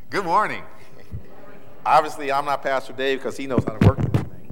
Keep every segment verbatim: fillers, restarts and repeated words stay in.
Good morning. Obviously, I'm not Pastor Dave because he knows how to work this thing.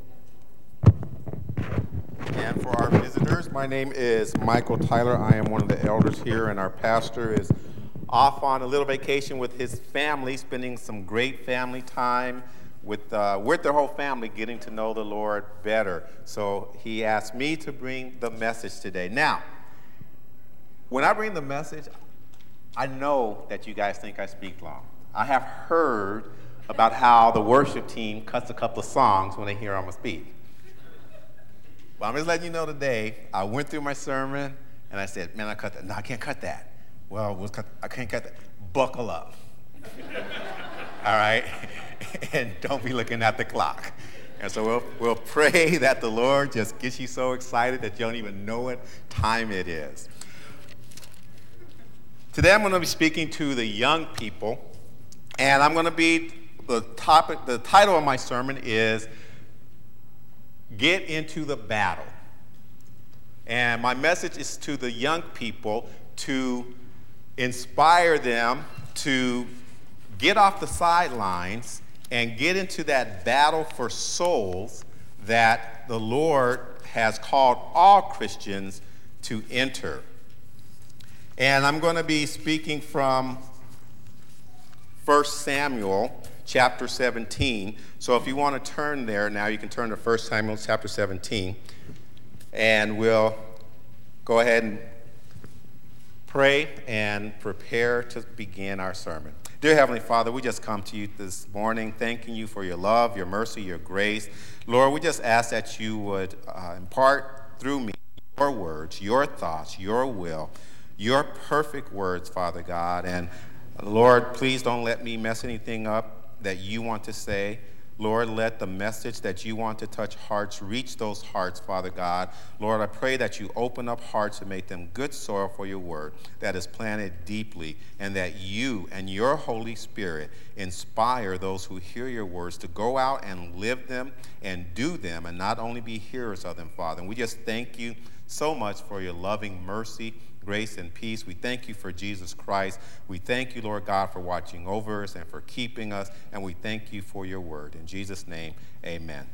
And for our visitors, my name is Michael Tyler. I am one of the elders here, and our pastor is off on a little vacation with his family, spending some great family time with uh, with their whole family, getting to know the Lord better. So he asked me to bring the message today. Now, when I bring the message, I know that you guys think I speak long. I have heard about how the worship team cuts a couple of songs when they hear I'm going to speak. But I'm just letting you know today, I went through my sermon, and I said, man, I cut that. No, I can't cut that. Well, we'll cut, I can't cut that. Buckle up. All right? And don't be looking at the clock. And so we'll, we'll pray that the Lord just gets you so excited that you don't even know what time it is. Today I'm going to be speaking to the young people, and I'm going to be, the topic, the title of my sermon is Get Into the Battle. And my message is to the young people to inspire them to get off the sidelines and get into that battle for souls that the Lord has called all Christians to enter. And I'm going to be speaking from First Samuel chapter seventeen. So if you want to turn there now, you can turn to First Samuel chapter seventeen. And we'll go ahead and pray and prepare to begin our sermon. Dear Heavenly Father, we just come to you this morning thanking you for your love, your mercy, your grace. Lord, we just ask that you would uh, impart through me your words, your thoughts, your will, your perfect words, Father God. And Lord, please don't let me mess anything up that you want to say. Lord, let the message that you want to touch hearts reach those hearts, Father God. Lord, I pray that you open up hearts and make them good soil for your word that is planted deeply, and that you and your Holy Spirit inspire those who hear your words to go out and live them and do them, and not only be hearers of them, Father. And we just thank you so much for your loving mercy, grace, and peace. We thank you for Jesus Christ. We thank you, Lord God, for watching over us and for keeping us. And we thank you for your word. In Jesus' name, amen.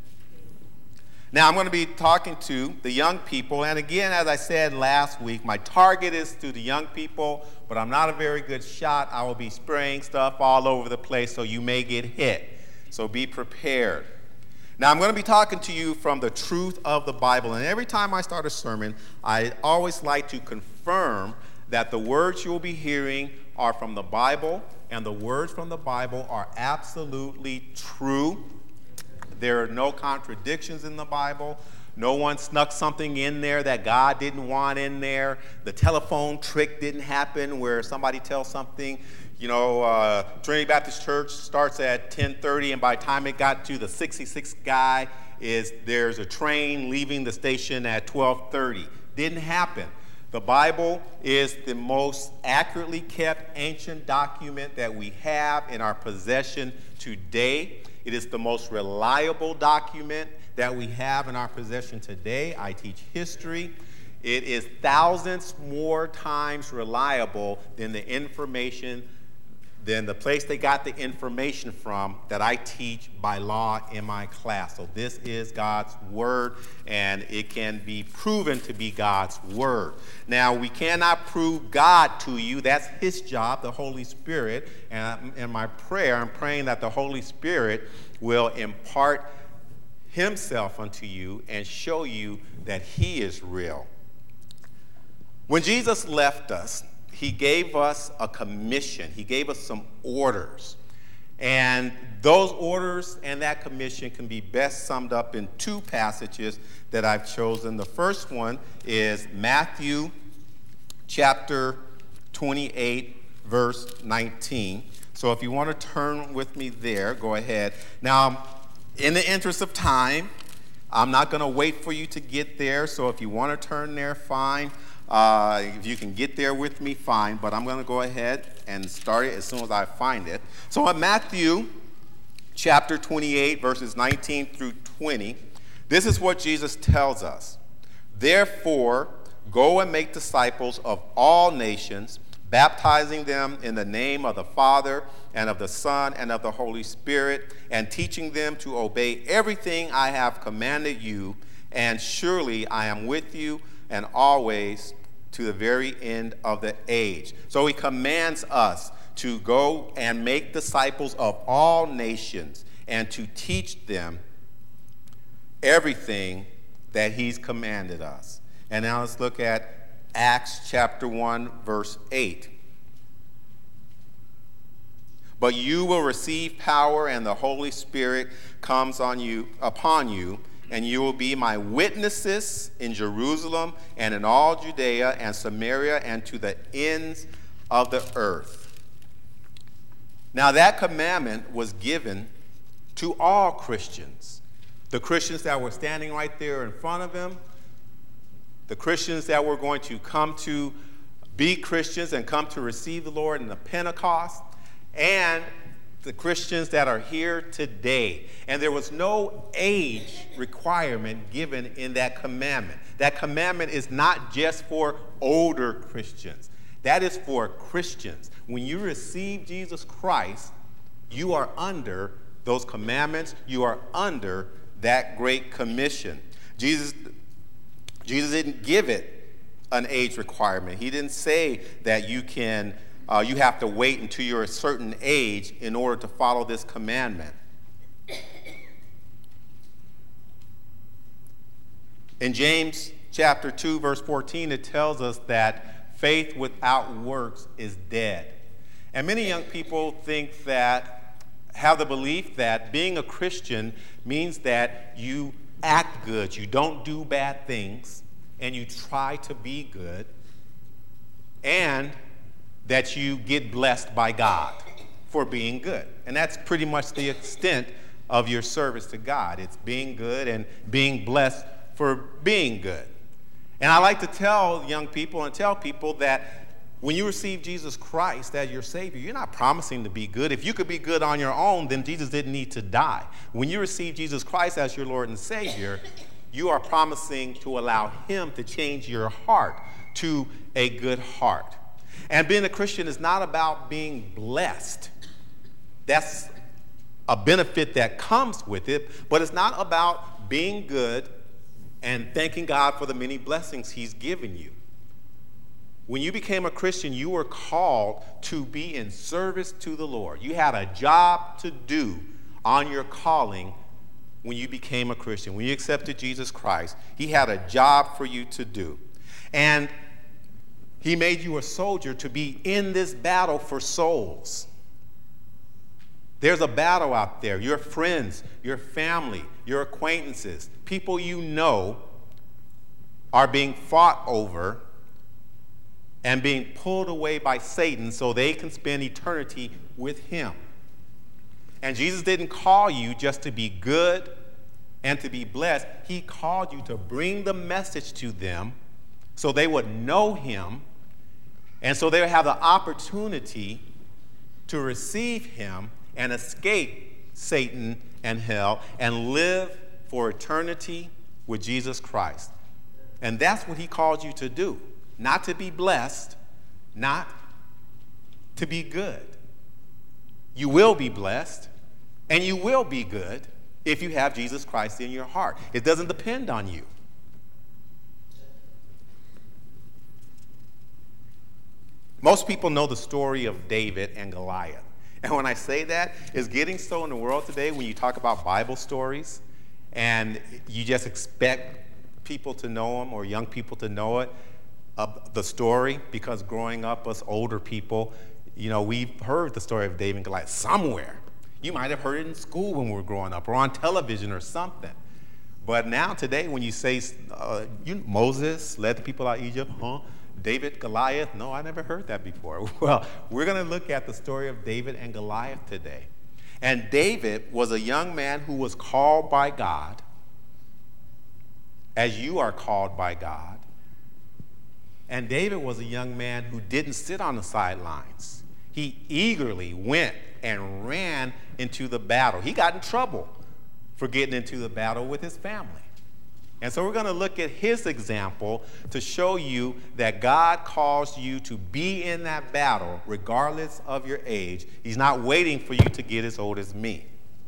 Now, I'm going to be talking to the young people. And again, as I said last week, my target is to the young people, but I'm not a very good shot. I will be spraying stuff all over the place, so you may get hit. So be prepared. Now, I'm going to be talking to you from the truth of the Bible. And every time I start a sermon, I always like to confirm that the words you'll be hearing are from the Bible, and the words from the Bible are absolutely true. There are no contradictions in the Bible. No one snuck something in there that God didn't want in there. The telephone trick didn't happen where somebody tells something. You know, uh, Trinity Baptist Church starts at ten thirty, and by the time it got to the sixty-sixth guy, is there's a train leaving the station at twelve thirty. Didn't happen. The Bible is the most accurately kept ancient document that we have in our possession today. It is the most reliable document that we have in our possession today. I teach history. It is thousands more times reliable than the information than the place they got the information from that I teach by law in my class. So this is God's word, and it can be proven to be God's word. Now, we cannot prove God to you. That's his job, the Holy Spirit. And in my prayer, I'm praying that the Holy Spirit will impart himself unto you and show you that he is real. When Jesus left us, he gave us a commission. He gave us some orders. And those orders and that commission can be best summed up in two passages that I've chosen. The first one is Matthew chapter twenty-eight, verse nineteen. So if you want to turn with me there, go ahead. Now, in the interest of time, I'm not going to wait for you to get there. So if you want to turn there, fine. Uh, if you can get there with me, fine, but I'm going to go ahead and start it as soon as I find it. So in Matthew chapter twenty-eight, verses nineteen through twenty, this is what Jesus tells us. Therefore, go and make disciples of all nations, baptizing them in the name of the Father and of the Son, and of the Holy Spirit, and teaching them to obey everything I have commanded you. And surely I am with you and always to the very end of the age. So he commands us to go and make disciples of all nations and to teach them everything that he's commanded us. And now let's look at Acts chapter one, verse eight. But you will receive power, and the Holy Spirit comes on you, upon you, and you will be my witnesses in Jerusalem and in all Judea and Samaria and to the ends of the earth. Now that commandment was given to all Christians. The Christians that were standing right there in front of him, the Christians that were going to come to be Christians and come to receive the Lord in the Pentecost, and the Christians that are here today. And there was no age requirement given in that commandment. That commandment is not just for older Christians. That is for Christians. When you receive Jesus Christ, you are under those commandments. You are under that great commission. Jesus, Jesus didn't give it an age requirement. He didn't say that you can Uh, you have to wait until you're a certain age in order to follow this commandment. In James chapter two, verse fourteen, it tells us that faith without works is dead. And many young people think that, have the belief that being a Christian means that you act good, you don't do bad things, and you try to be good, and that you get blessed by God for being good. And that's pretty much the extent of your service to God. It's being good and being blessed for being good. And I like to tell young people and tell people that when you receive Jesus Christ as your Savior, you're not promising to be good. If you could be good on your own, then Jesus didn't need to die. When you receive Jesus Christ as your Lord and Savior, you are promising to allow him to change your heart to a good heart. And being a Christian is not about being blessed. That's a benefit that comes with it, but it's not about being good and thanking God for the many blessings he's given you. When you became a Christian, you were called to be in service to the Lord. You had a job to do on your calling when you became a Christian. When you accepted Jesus Christ, he had a job for you to do. And he made you a soldier to be in this battle for souls. There's a battle out there. Your friends, your family, your acquaintances, people you know are being fought over and being pulled away by Satan so they can spend eternity with him. And Jesus didn't call you just to be good and to be blessed. He called you to bring the message to them so they would know him, and so they would have the opportunity to receive him and escape Satan and hell and live for eternity with Jesus Christ. And that's what he called you to do. Not to be blessed, not to be good. You will be blessed and you will be good if you have Jesus Christ in your heart. It doesn't depend on you. Most people know the story of David and Goliath. And when I say that, it's getting so in the world today when you talk about Bible stories and you just expect people to know them or young people to know it, uh, the story, because growing up, us older people, you know, we've heard the story of David and Goliath somewhere. You might have heard it in school when we were growing up or on television or something. But now today when you say uh, you, Moses led the people out of Egypt, huh? David, Goliath, no, I never heard that before. Well, we're going to look at the story of David and Goliath today. And David was a young man who was called by God, as you are called by God. And David was a young man who didn't sit on the sidelines. He eagerly went and ran into the battle. He got in trouble for getting into the battle with his family. And so we're going to look at his example to show you that God calls you to be in that battle regardless of your age. He's not waiting for you to get as old as me.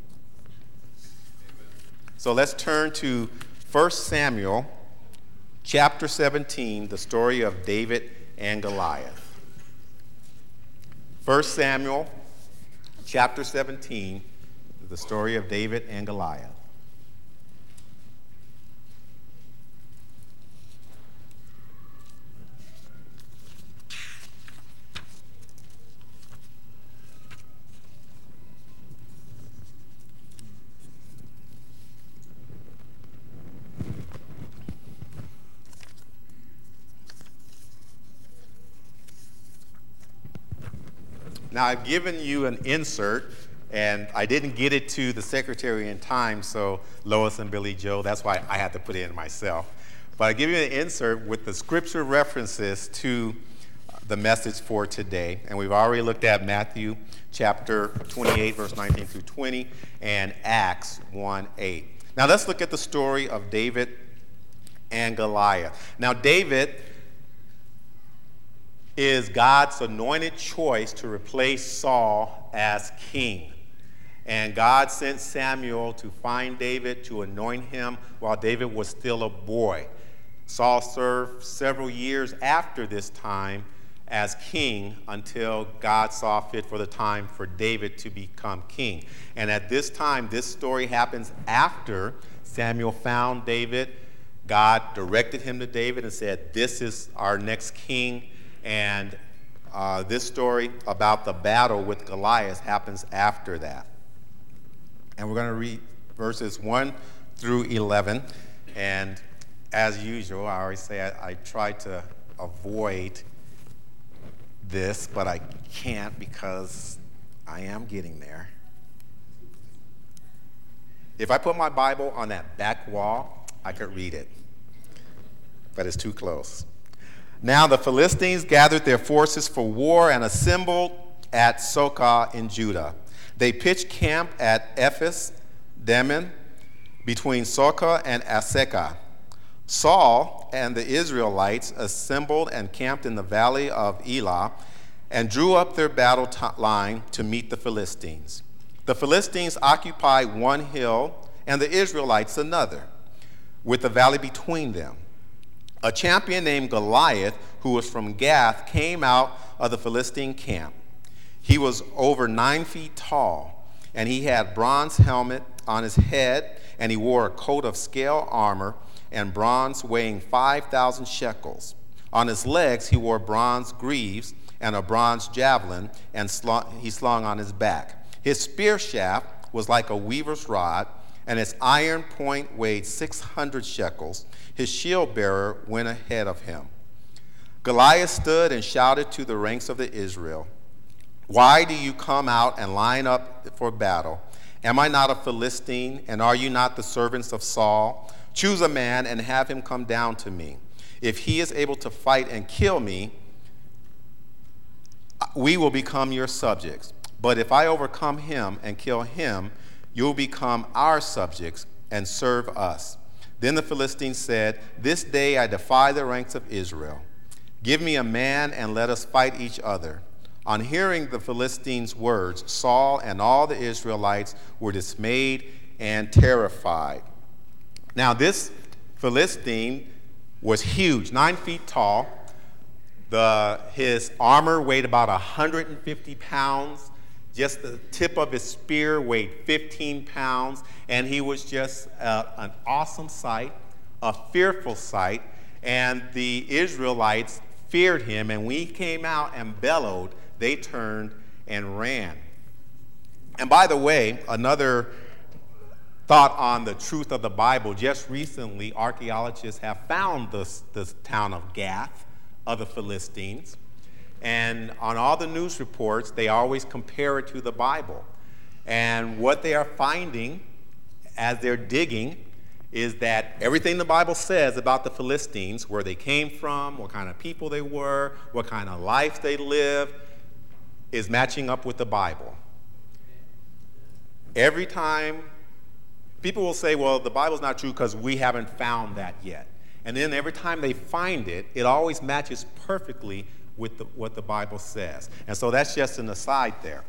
So let's turn to First Samuel chapter seventeen, the story of David and Goliath. First Samuel chapter seventeen, the story of David and Goliath. Now, I've given you an insert, and I didn't get it to the secretary in time, so Lois and Billy Joe, that's why I had to put it in myself. But I give you an insert with the scripture references to the message for today. And we've already looked at Matthew chapter twenty-eight, verse nineteen through twenty, and Acts one eight. Now, let's look at the story of David and Goliath. Now, David is God's anointed choice to replace Saul as king. And God sent Samuel to find David, to anoint him while David was still a boy. Saul served several years after this time as king until God saw fit for the time for David to become king. And at this time, this story happens after Samuel found David. God directed him to David and said, "This is our next king." And uh, this story about the battle with Goliath happens after that. And we're going to read verses one through eleven. And as usual, I always say I, I try to avoid this, but I can't because I am getting there. If I put my Bible on that back wall, I could read it, but it's too close. Now the Philistines gathered their forces for war and assembled at Socoh in Judah. They pitched camp at Ephes Dammim between Socoh and Azekah. Saul and the Israelites assembled and camped in the valley of Elah and drew up their battle t- line to meet the Philistines. The Philistines occupied one hill and the Israelites another, with the valley between them. A champion named Goliath, who was from Gath, came out of the Philistine camp. He was over nine feet tall, and he had bronze helmet on his head, and he wore a coat of scale armor and bronze weighing five thousand shekels. On his legs he wore bronze greaves and a bronze javelin, and slung, he slung on his back. His spear shaft was like a weaver's rod, and its iron point weighed six hundred shekels. His shield bearer went ahead of him. Goliath stood and shouted to the ranks of the Israel, "Why do you come out and line up for battle? Am I not a Philistine, and are you not the servants of Saul? Choose a man and have him come down to me. If he is able to fight and kill me, we will become your subjects. But if I overcome him and kill him, you will become our subjects and serve us." Then the Philistines said, "This day I defy the ranks of Israel. Give me a man and let us fight each other." On hearing the Philistines' words, Saul and all the Israelites were dismayed and terrified. Now this Philistine was huge, nine feet tall. The, his armor weighed about one hundred fifty pounds. Just the tip of his spear weighed fifteen pounds, and he was just uh, an awesome sight, a fearful sight, and the Israelites feared him, and when he came out and bellowed, they turned and ran. And by the way, another thought on the truth of the Bible, just recently archaeologists have found this, this town of Gath of the Philistines. And on all the news reports, they always compare it to the Bible. And what they are finding as they're digging is that everything the Bible says about the Philistines, where they came from, what kind of people they were, what kind of life they lived, is matching up with the Bible. Every time People will say, well, the Bible's not true because we haven't found that yet. And then every time they find it, it always matches perfectly with the, what the Bible says. And so that's just an aside there.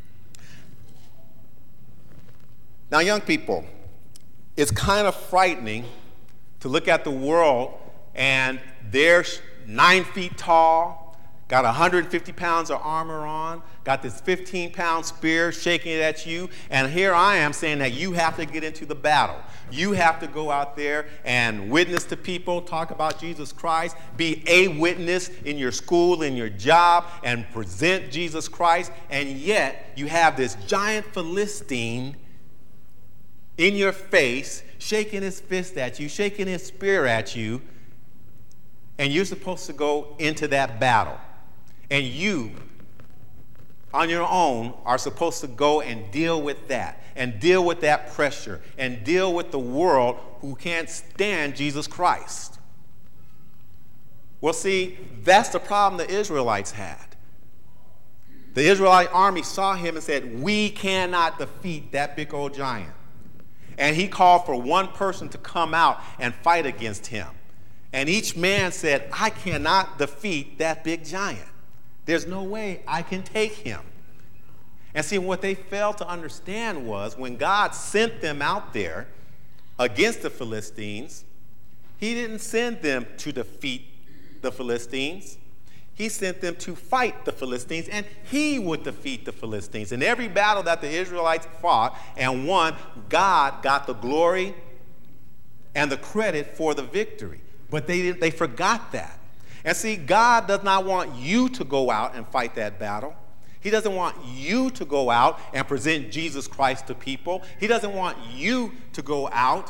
Now, young people, it's kind of frightening to look at the world and they're nine feet tall, got one hundred fifty pounds of armor on, got this fifteen pound spear shaking it at you, and here I am saying that you have to get into the battle. You have to go out there and witness to people, talk about Jesus Christ, be a witness in your school, in your job, and present Jesus Christ, and yet you have this giant Philistine in your face, shaking his fist at you, shaking his spear at you, and you're supposed to go into that battle. And you, on your own, are supposed to go and deal with that, and deal with that pressure, and deal with the world who can't stand Jesus Christ. Well, see, that's the problem the Israelites had. The Israelite army saw him and said, we cannot defeat that big old giant. And he called for one person to come out and fight against him. And each man said, I cannot defeat that big giant. There's no way I can take him. And see, what they failed to understand was when God sent them out there against the Philistines, he didn't send them to defeat the Philistines. He sent them to fight the Philistines, and he would defeat the Philistines. In every battle that the Israelites fought and won, God got the glory and the credit for the victory. But they, they forgot that. And see, God does not want you to go out and fight that battle. He doesn't want you to go out and present Jesus Christ to people. He doesn't want you to go out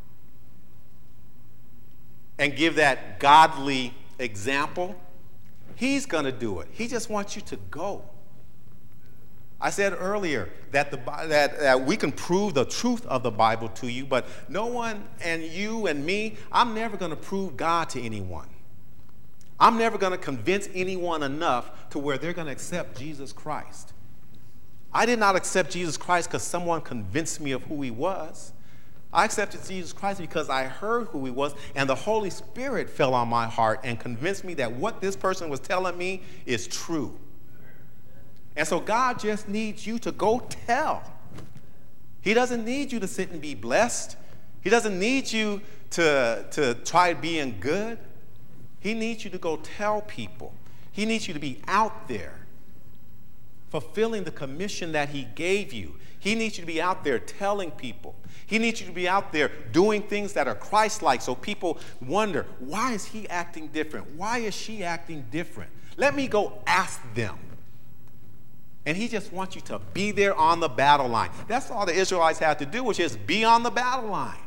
and give that godly example. He's going to do it. He just wants you to go. I said earlier that, the, that, that we can prove the truth of the Bible to you, but no one, and you and me, I'm never going to prove God to anyone. I'm never going to convince anyone enough to where they're going to accept Jesus Christ. I did not accept Jesus Christ because someone convinced me of who he was. I accepted Jesus Christ because I heard who he was, and the Holy Spirit fell on my heart and convinced me that what this person was telling me is true. And so God just needs you to go tell. He doesn't need you to sit and be blessed. He doesn't need you to, to try being good. He needs you to go tell people. He needs you to be out there fulfilling the commission that he gave you. He needs you to be out there telling people. He needs you to be out there doing things that are Christ-like so people wonder, why is he acting different? Why is she acting different? Let me go ask them. And he just wants you to be there on the battle line. That's all the Israelites had to do, was just be on the battle line.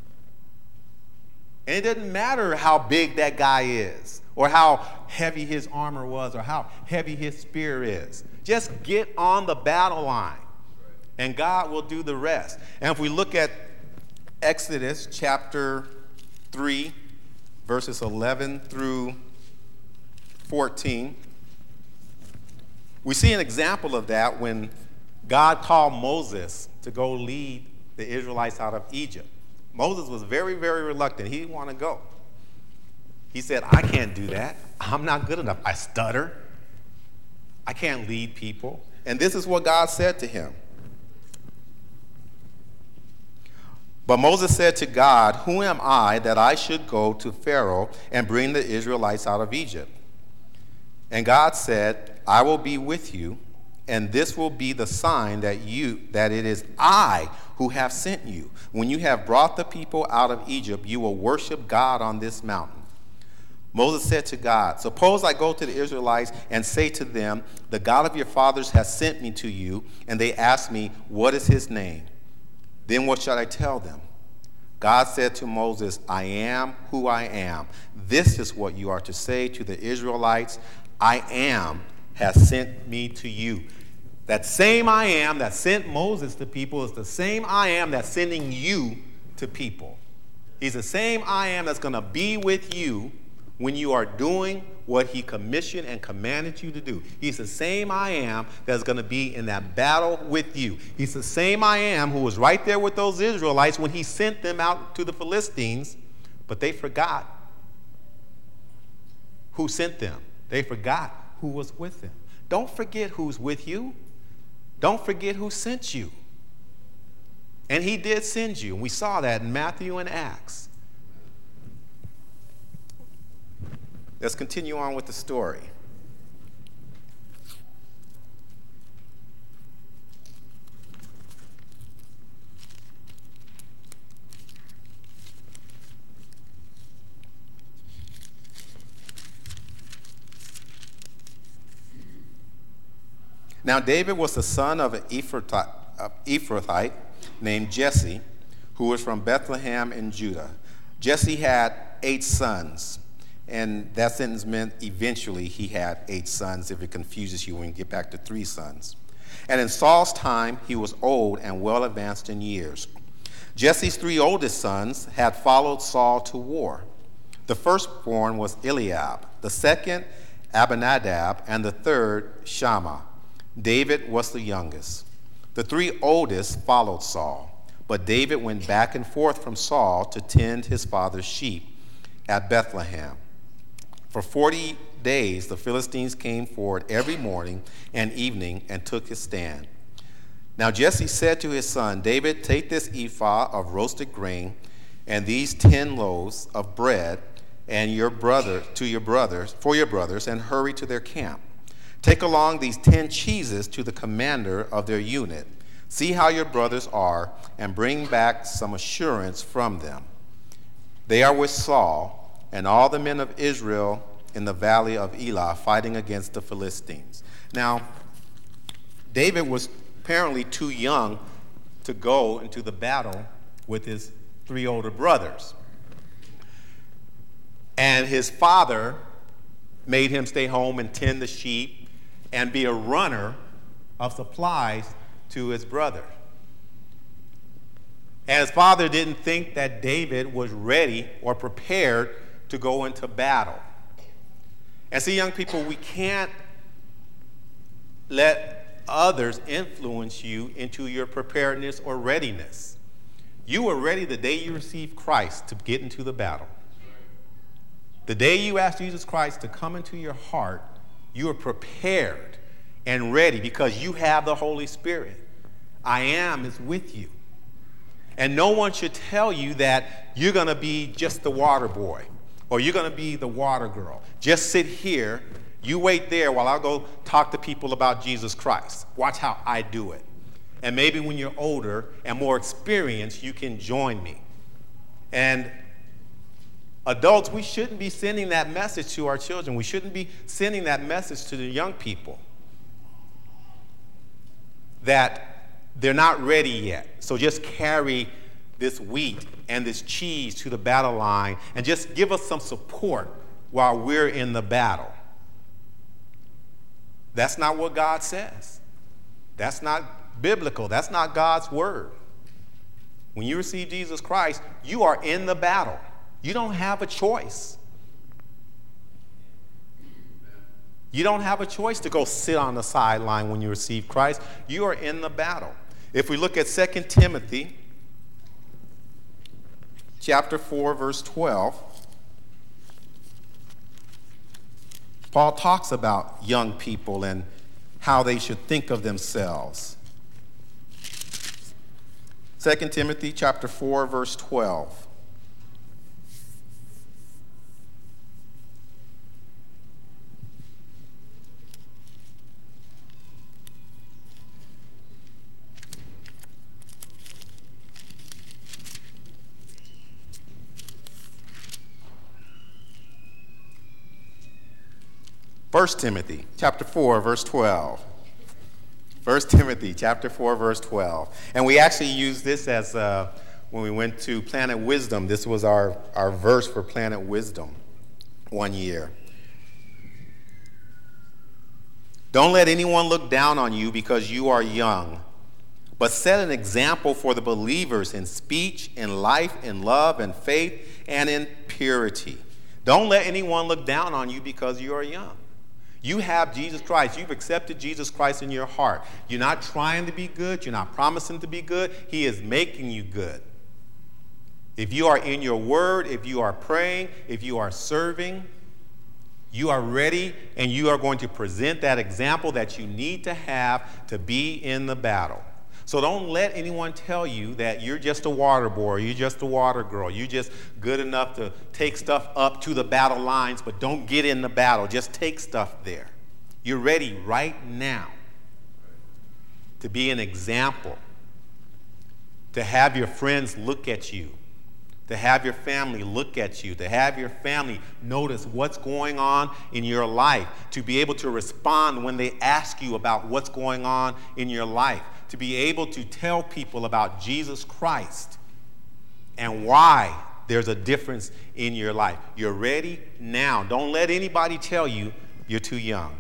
And it doesn't matter how big that guy is, or how heavy his armor was, or how heavy his spear is. Just get on the battle line, and God will do the rest. And if we look at Exodus chapter three, verses eleven through fourteen, we see an example of that when God called Moses to go lead the Israelites out of Egypt. Moses was very, very reluctant. He didn't want to go. He said, I can't do that. I'm not good enough. I stutter. I can't lead people. And this is what God said to him. But Moses said to God, who am I that I should go to Pharaoh and bring the Israelites out of Egypt? And God said, I will be with you, and this will be the sign that you that it is I who have sent you. When you have brought the people out of Egypt, you will worship God on this mountain. Moses said to God, suppose I go to the Israelites and say to them, the God of your fathers has sent me to you, and they ask me, what is his name? Then what shall I tell them? God said to Moses, I am who I am. This is what you are to say to the Israelites, I am has sent me to you. That same I am that sent Moses to people is the same I am that's sending you to people. He's the same I am that's going to be with you when you are doing what he commissioned and commanded you to do. He's the same I am that's going to be in that battle with you. He's the same I am who was right there with those Israelites when he sent them out to the Philistines, but they forgot who sent them. They forgot who was with them. Don't forget who's with you. Don't forget who sent you. And he did send you. We saw that in Matthew and Acts. Let's continue on with the story. Now David was the son of an Ephrathite named Jesse, who was from Bethlehem in Judah. Jesse had eight sons. And that sentence meant eventually he had eight sons, if it confuses you when you get back to three sons. And in Saul's time, he was old and well advanced in years. Jesse's three oldest sons had followed Saul to war. The firstborn was Eliab, the second Abinadab, and the third Shammah. David was the youngest. The three oldest followed Saul, but David went back and forth from Saul to tend his father's sheep at Bethlehem. For forty days, the Philistines came forward every morning and evening and took his stand. Now Jesse said to his son, David, take this ephah of roasted grain and these ten loaves of bread and your brother to your brothers for your brothers, and hurry to their camp. Take along these ten cheeses to the commander of their unit. See how your brothers are, and bring back some assurance from them. They are with Saul and all the men of Israel in the valley of Elah, fighting against the Philistines. Now, David was apparently too young to go into the battle with his three older brothers. And his father made him stay home and tend the sheep and be a runner of supplies to his brother. And his father didn't think that David was ready or prepared to go into battle. And see, young people, we can't let others influence you into your preparedness or readiness. You were ready the day you received Christ to get into the battle. The day you asked Jesus Christ to come into your heart, you are prepared and ready because you have the Holy Spirit. I am is with you. And no one should tell you that you're going to be just the water boy or you're going to be the water girl. Just sit here. You wait there while I go talk to people about Jesus Christ. Watch how I do it. And maybe when you're older and more experienced, you can join me. And adults, we shouldn't be sending that message to our children. We shouldn't be sending that message to the young people that they're not ready yet. So just carry this wheat and this cheese to the battle line and just give us some support while we're in the battle. That's not what God says. That's not biblical. That's not God's word. When you receive Jesus Christ, you are in the battle. You don't have a choice. You don't have a choice to go sit on the sideline when you receive Christ. You are in the battle. If we look at Second Timothy chapter four, verse twelve, Paul talks about young people and how they should think of themselves. Second Timothy chapter four, verse twelve. First Timothy chapter four, verse twelve. First Timothy chapter four, verse twelve. And we actually used this as uh, when we went to Planet Wisdom. This was our, our verse for Planet Wisdom one year. Don't let anyone look down on you because you are young, but set an example for the believers in speech, in life, in love, in faith, and in purity. Don't let anyone look down on you because you are young. You have Jesus Christ. You've accepted Jesus Christ in your heart. You're not trying to be good. You're not promising to be good. He is making you good. If you are in your word, if you are praying, if you are serving, you are ready and you are going to present that example that you need to have to be in the battle. So don't let anyone tell you that you're just a water boy, you're just a water girl, you're just good enough to take stuff up to the battle lines, but don't get in the battle. Just take stuff there. You're ready right now to be an example, to have your friends look at you, to have your family look at you, to have your family notice what's going on in your life, to be able to respond when they ask you about what's going on in your life, to be able to tell people about Jesus Christ and why there's a difference in your life. You're ready now. Don't let anybody tell you you're too young.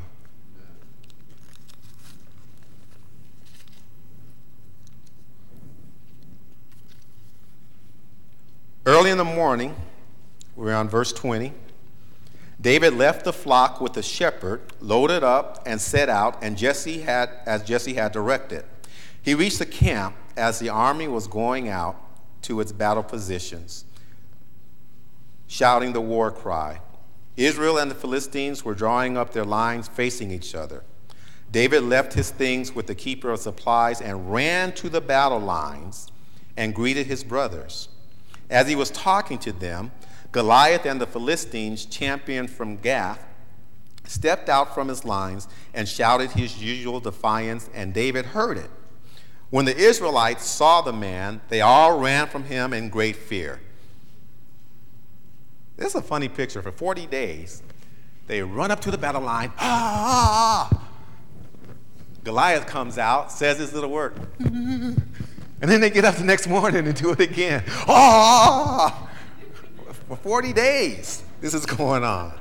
Early in the morning, we're on verse twenty, David left the flock with the shepherd, loaded up, and set out, and Jesse had, as Jesse had directed. He reached the camp as the army was going out to its battle positions, shouting the war cry. Israel and the Philistines were drawing up their lines facing each other. David left his things with the keeper of supplies and ran to the battle lines and greeted his brothers. As he was talking to them, Goliath and the Philistines, champion from Gath, stepped out from his lines and shouted his usual defiance, and David heard it. When the Israelites saw the man, they all ran from him in great fear. This is a funny picture. For forty days, they run up to the battle line. Ah, ah, ah. Goliath comes out, says his little word. And then they get up the next morning and do it again. Ah! For forty days, this is going on.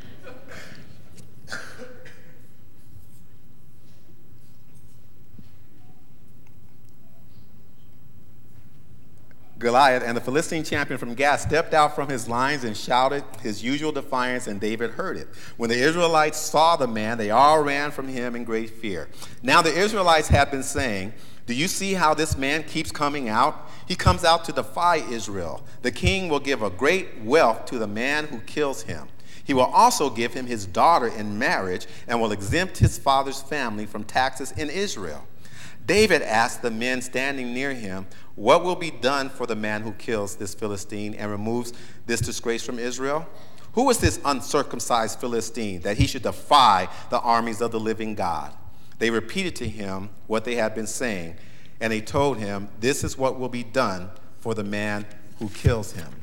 Goliath and the Philistine champion from Gath stepped out from his lines and shouted his usual defiance, and David heard it. When the Israelites saw the man, they all ran from him in great fear. Now the Israelites had been saying, "Do you see how this man keeps coming out? He comes out to defy Israel. The king will give a great wealth to the man who kills him. He will also give him his daughter in marriage and will exempt his father's family from taxes in Israel." David asked the men standing near him, "What will be done for the man who kills this Philistine and removes this disgrace from Israel? Who is this uncircumcised Philistine that he should defy the armies of the living God?" They repeated to him what they had been saying, and they told him, "This is what will be done for the man who kills him."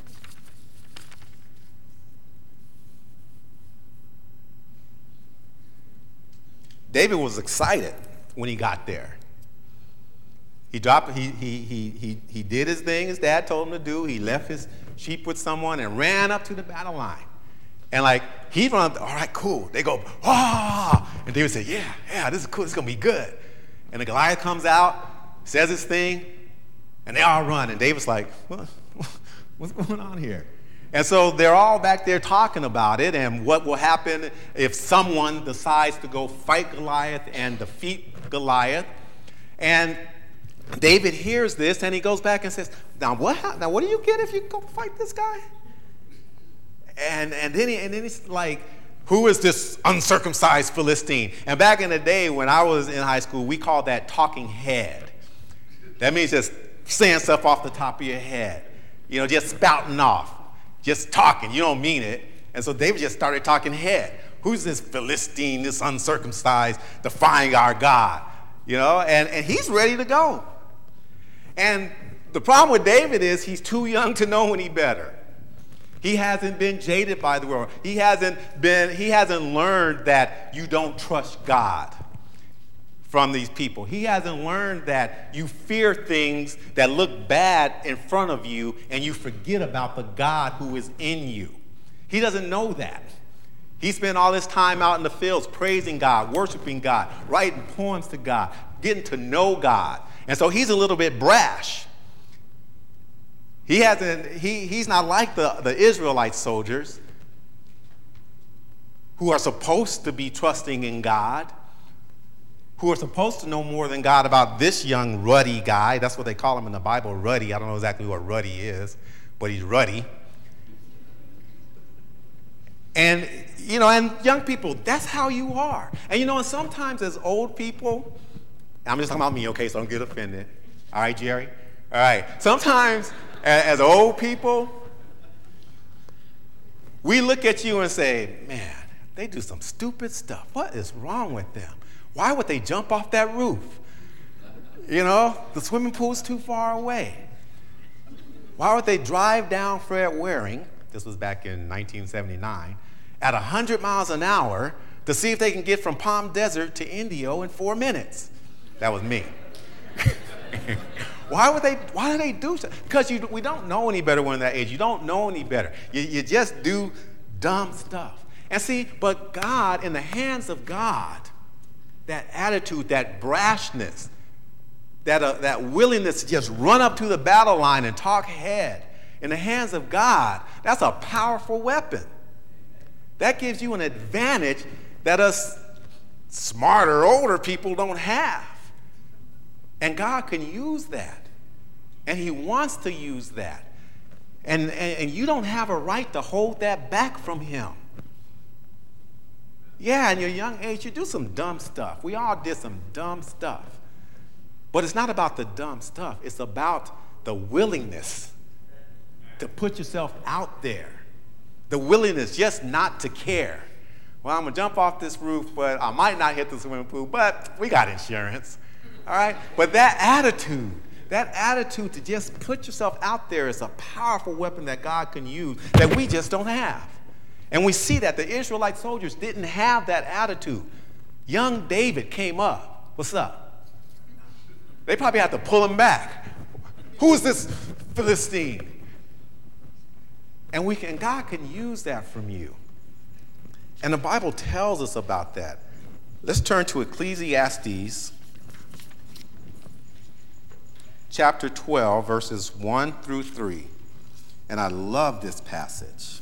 David was excited when he got there. He dropped. He he he he he did his thing his dad told him to do. He left his sheep with someone and ran up to the battle line. And like he run up, all right, cool. They go, ah, and David said, "Yeah, yeah, this is cool. This is gonna be good." And the Goliath comes out, says his thing, and they all run. And David's like, what? What's going on here? And so they're all back there talking about it and what will happen if someone decides to go fight Goliath and defeat Goliath. And David hears this and he goes back and says, now what, now what do you get if you go fight this guy? And, and, then he, and then he's like, who is this uncircumcised Philistine? And back in the day when I was in high school, we called that talking head. That means just saying stuff off the top of your head. You know, just spouting off, just talking. You don't mean it. And so David just started talking head. Who's this Philistine, this uncircumcised, defying our God? You know, and, and he's ready to go. And the problem with David is he's too young to know any better. He hasn't been jaded by the world. He hasn't been, he hasn't learned that you don't trust God from these people. He hasn't learned that you fear things that look bad in front of you and you forget about the God who is in you. He doesn't know that. He spent all his time out in the fields praising God, worshiping God, writing poems to God, getting to know God. And so he's a little bit brash. He hasn't, he, he's not like the, the Israelite soldiers who are supposed to be trusting in God, who are supposed to know more than God about this young ruddy guy. That's what they call him in the Bible, ruddy. I don't know exactly what ruddy is, but he's ruddy. And, you know, and young people, that's how you are. And, you know, and sometimes as old people, I'm just talking about me, okay, so don't get offended. All right, Jerry? All right. Sometimes as old people, we look at you and say, man, they do some stupid stuff. What is wrong with them? Why would they jump off that roof? You know, the swimming pool's too far away. Why would they drive down Fred Waring, this was back in nineteen seventy-nine, at one hundred miles an hour to see if they can get from Palm Desert to Indio in four minutes? That was me. Why would they, why do they do so? Because you, we don't know any better when that age. You don't know any better. You, you just do dumb stuff. And see, but God, in the hands of God, that attitude, that brashness, that, uh, that willingness to just run up to the battle line and talk head, in the hands of God, that's a powerful weapon. That gives you an advantage that us smarter, older people don't have. And God can use that. And he wants to use that. And, and, and you don't have a right to hold that back from him. Yeah, in your young age, you do some dumb stuff. We all did some dumb stuff. But it's not about the dumb stuff. It's about the willingness to put yourself out there. The willingness just not to care. Well, I'm going to jump off this roof, but I might not hit the swimming pool, but we got insurance. All right? But that attitude, that attitude to just put yourself out there is a powerful weapon that God can use that we just don't have. And we see that the Israelite soldiers didn't have that attitude. Young David came up. What's up? They probably had to pull him back. Who is this Philistine? And we can, God can use that from you. And the Bible tells us about that. Let's turn to Ecclesiastes chapter twelve, verses one through three. And I love this passage.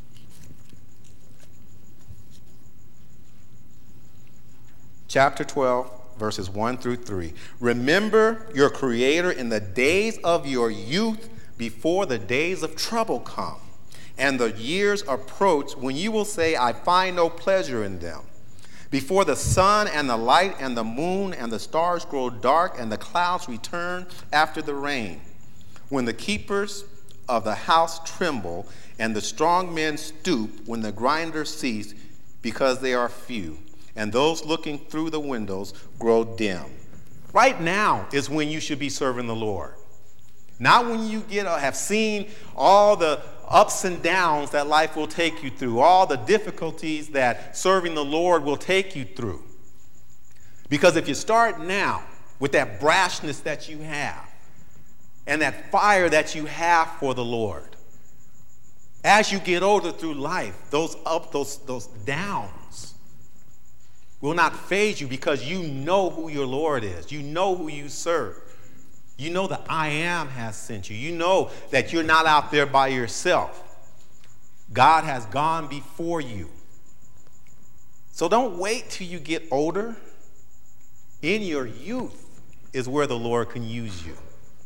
Chapter twelve, verses one through three. Remember your Creator in the days of your youth, before the days of trouble come, and the years approach when you will say, I find no pleasure in them. Before the sun and the light and the moon and the stars grow dark and the clouds return after the rain, when the keepers of the house tremble and the strong men stoop, when the grinders cease because they are few, and those looking through the windows grow dim. Right now is when you should be serving the Lord. Not when you get have seen all the ups and downs that life will take you through, all the difficulties that serving the Lord will take you through. Because if you start now with that brashness that you have and that fire that you have for the Lord, as you get older through life, those up, those, those downs will not faze you because you know who your Lord is. You know who you serve. You know that I Am has sent you. You know that you're not out there by yourself. God has gone before you. So don't wait till you get older. In your youth is where the Lord can use you.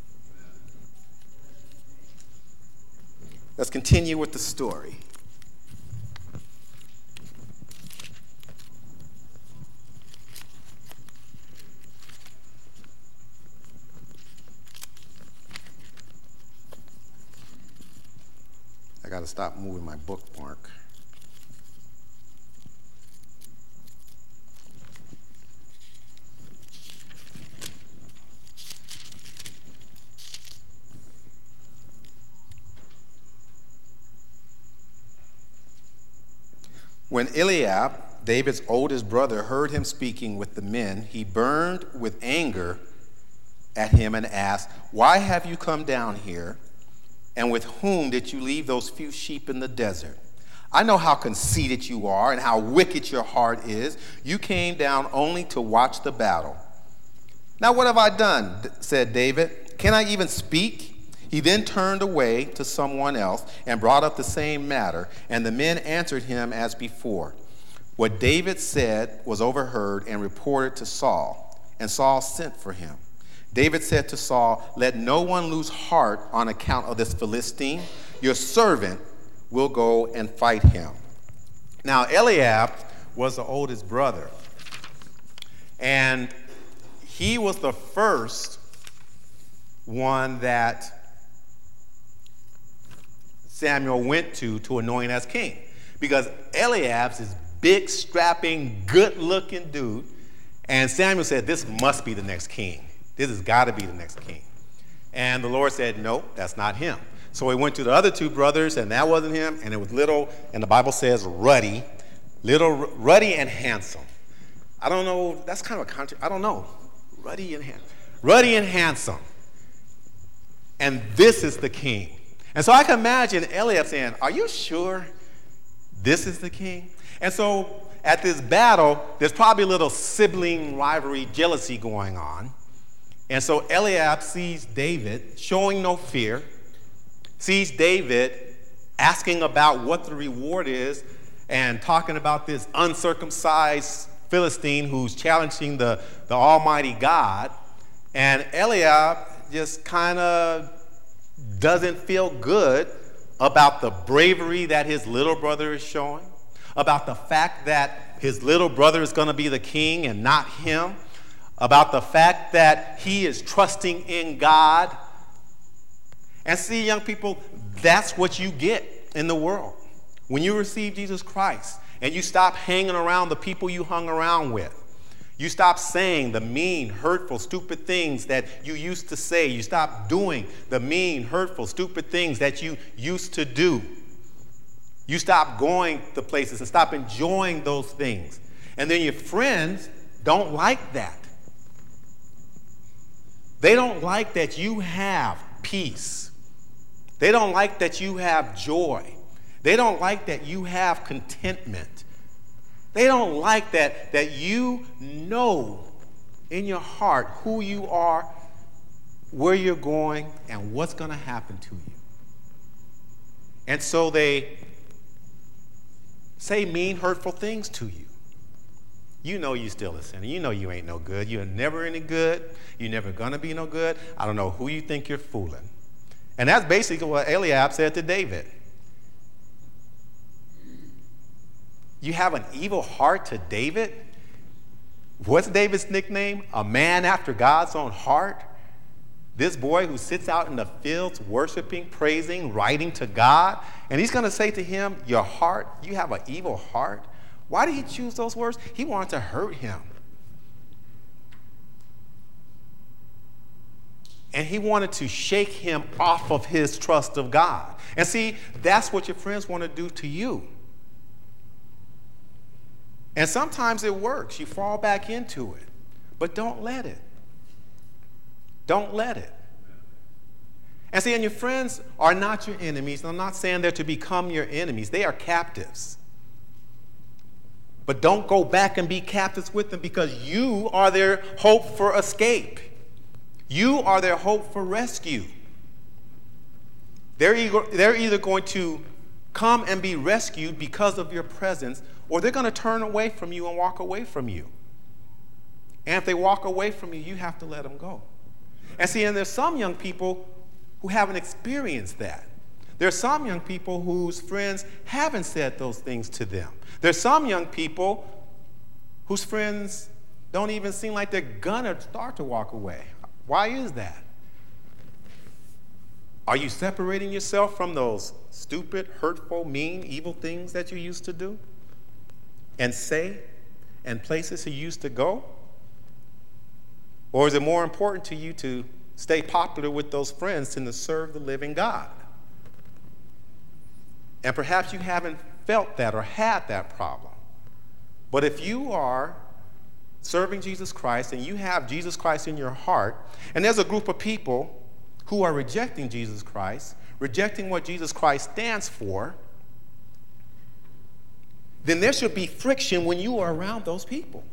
Let's continue with the story. I got to stop moving my bookmark. When Eliab, David's oldest brother, heard him speaking with the men, he burned with anger at him and asked, "Why have you come down here? And with whom did you leave those few sheep in the desert? I know how conceited you are and how wicked your heart is. You came down only to watch the battle." "Now what have I done?" said David. "Can I even speak?" He then turned away to someone else and brought up the same matter, and the men answered him as before. What David said was overheard and reported to Saul, and Saul sent for him. David said to Saul, "Let no one lose heart on account of this Philistine. Your servant will go and fight him." Now, Eliab was the oldest brother, and he was the first one that Samuel went to to anoint as king, because Eliab's this big, strapping, good-looking dude, and Samuel said, "This must be the next king. This has got to be the next king." And the Lord said, "No, that's not him." So he went to the other two brothers, and that wasn't him, and it was little, and the Bible says ruddy, little ruddy and handsome. I don't know, that's kind of a country, I don't know. Ruddy and handsome. Ruddy and handsome. And this is the king. And so I can imagine Eliab saying, "Are you sure this is the king?" And so at this battle, there's probably a little sibling rivalry, jealousy going on. And so Eliab sees David showing no fear, sees David asking about what the reward is and talking about this uncircumcised Philistine who's challenging the, the Almighty God. And Eliab just kind of doesn't feel good about the bravery that his little brother is showing, about the fact that his little brother is going to be the king and not him, about the fact that he is trusting in God. And see, young people, that's what you get in the world. When you receive Jesus Christ and you stop hanging around the people you hung around with, you stop saying the mean, hurtful, stupid things that you used to say. You stop doing the mean, hurtful, stupid things that you used to do. You stop going to places and stop enjoying those things. And then your friends don't like that. They don't like that you have peace. They don't like that you have joy. They don't like that you have contentment. They don't like that, that you know in your heart who you are, where you're going, and what's going to happen to you. And so they say mean, hurtful things to you. You know you still a sinner. You know you ain't no good. You're never any good. You're never going to be no good. I don't know who you think you're fooling. And that's basically what Eliab said to David. You have an evil heart to David? What's David's nickname? A man after God's own heart? This boy who sits out in the fields worshiping, praising, writing to God. And he's going to say to him, your heart, you have an evil heart? Why did he choose those words? He wanted to hurt him. And he wanted to shake him off of his trust of God. And see, that's what your friends want to do to you. And sometimes it works. You fall back into it. But don't let it. Don't let it. And see, and your friends are not your enemies. I'm not saying they're to become your enemies. They are captives. But don't go back and be captives with them, because you are their hope for escape. You are their hope for rescue. They're either, they're either going to come and be rescued because of your presence, or they're going to turn away from you and walk away from you. And if they walk away from you, you have to let them go. And see, and there's some young people who haven't experienced that. There's some young people whose friends haven't said those things to them. There's some young people whose friends don't even seem like they're going to start to walk away. Why is that? Are you separating yourself from those stupid, hurtful, mean, evil things that you used to do and say, and places you used to go? Or is it more important to you to stay popular with those friends than to serve the living God? And perhaps you haven't felt that or had that problem. But if you are serving Jesus Christ and you have Jesus Christ in your heart, and there's a group of people who are rejecting Jesus Christ, rejecting what Jesus Christ stands for, then there should be friction when you are around those people.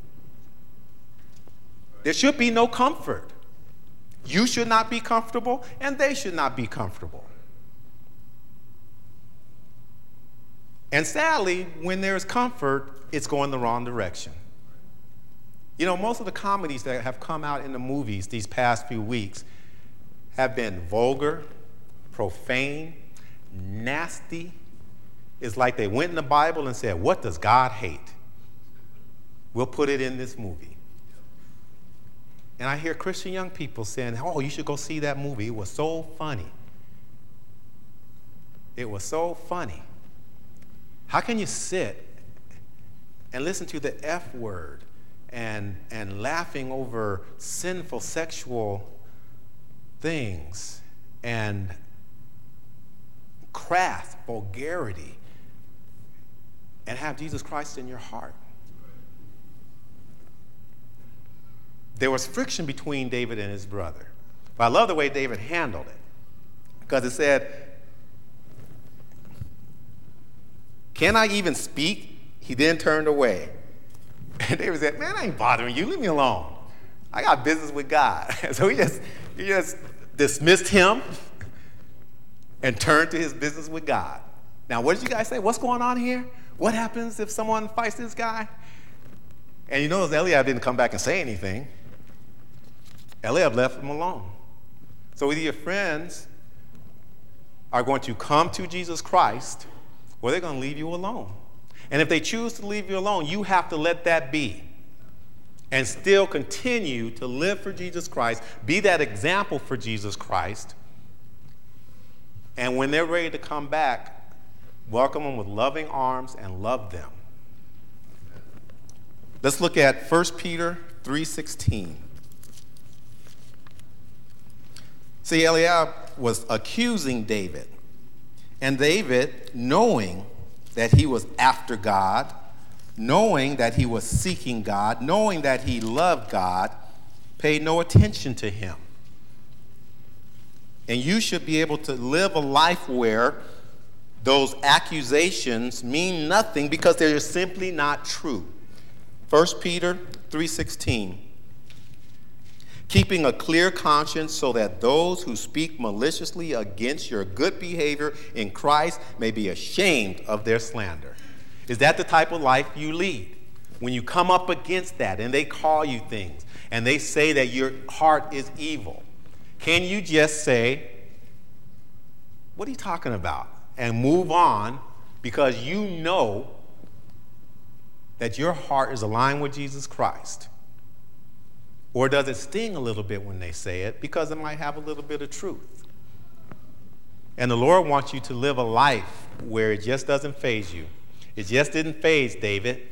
There should be no comfort. You should not be comfortable, and they should not be comfortable. And sadly, when there's comfort, it's going the wrong direction. You know, most of the comedies that have come out in the movies these past few weeks have been vulgar, profane, nasty. It's like they went in the Bible and said, what does God hate? We'll put it in this movie. And I hear Christian young people saying, oh, you should go see that movie. It was so funny. It was so funny. How can you sit and listen to the F word and, and laughing over sinful sexual things and crass vulgarity and have Jesus Christ in your heart? There was friction between David and his brother. But I love the way David handled it, because it said, can I even speak? He then turned away. And David said, man, I ain't bothering you. Leave me alone. I got business with God. So he just, he just dismissed him and turned to his business with God. Now, what did you guys say? What's going on here? What happens if someone fights this guy? And you notice Eliab didn't come back and say anything. Eliab left him alone. So either your friends are going to come to Jesus Christ, or they're going to leave you alone. And if they choose to leave you alone, you have to let that be and still continue to live for Jesus Christ, be that example for Jesus Christ. And when they're ready to come back, welcome them with loving arms and love them. Let's look at First Peter three sixteen. See, Eliab was accusing David. And David, knowing that he was after God, knowing that he was seeking God, knowing that he loved God, paid no attention to him. And you should be able to live a life where those accusations mean nothing because they're simply not true. First Peter three sixteen. Keeping a clear conscience so that those who speak maliciously against your good behavior in Christ may be ashamed of their slander. Is that the type of life you lead? When you come up against that and they call you things and they say that your heart is evil, can you just say, what are you talking about? And move on because you know that your heart is aligned with Jesus Christ? Or does it sting a little bit when they say it because it might have a little bit of truth? And the Lord wants you to live a life where it just doesn't faze you. It just didn't faze David.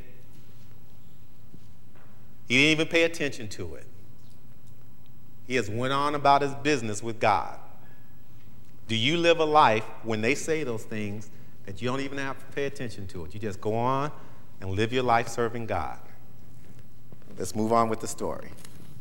He didn't even pay attention to it. He just went on about his business with God. Do you live a life when they say those things that you don't even have to pay attention to it? You just go on and live your life serving God. Let's move on with the story.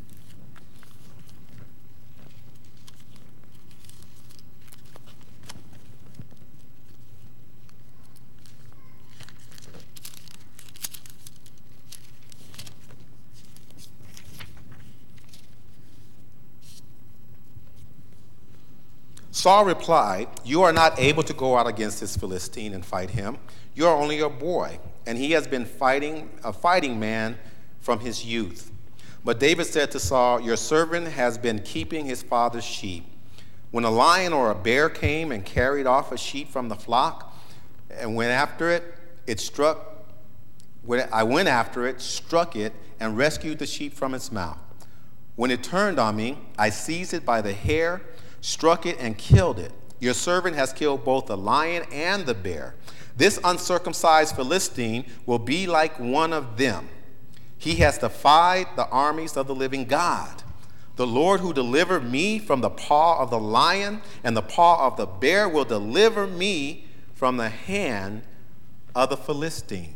Saul replied, you are not able to go out against this Philistine and fight him. You are only a boy, and he has been fighting a fighting man from his youth. But David said to Saul, your servant has been keeping his father's sheep. When a lion or a bear came and carried off a sheep from the flock and went after it, it struck, when I went after it, struck it, and rescued the sheep from its mouth. When it turned on me, I seized it by the hair, struck it, and killed it. Your servant has killed both the lion and the bear. This uncircumcised Philistine will be like one of them. He has defied the armies of the living God. The Lord who delivered me from the paw of the lion and the paw of the bear will deliver me from the hand of the Philistine.